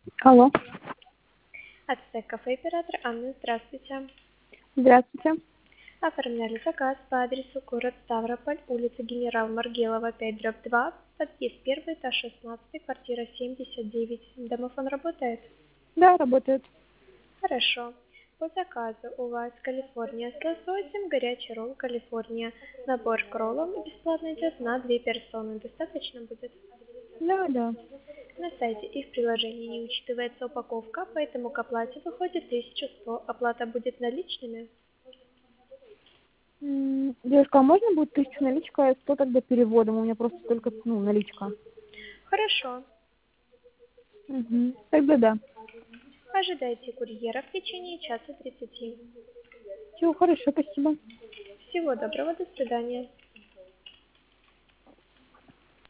Алло, Ацтек кафе оператор Анна, здравствуйте. здравствуйте. Оформляли заказ по адресу город Ставрополь, улица Генерал Маргелова, 5/2, подъезд 1, этаж 16, квартира 79. Домофон работает? Да, работает. Хорошо. По заказу у вас Калифорния с лососем, горячий ролл Калифорния. Набор к роллам бесплатно идет на 2 персоны. Достаточно будет? Да, да. На сайте и в приложении не учитывается упаковка, поэтому к оплате выходит 1100. Оплата будет наличными? Девушка, а можно будет 1000 наличка, а 100 тогда переводом? У меня просто только, наличка. Хорошо. Тогда да. Ожидайте курьера в течение часа 30. Все, хорошо, спасибо. Всего доброго, до свидания.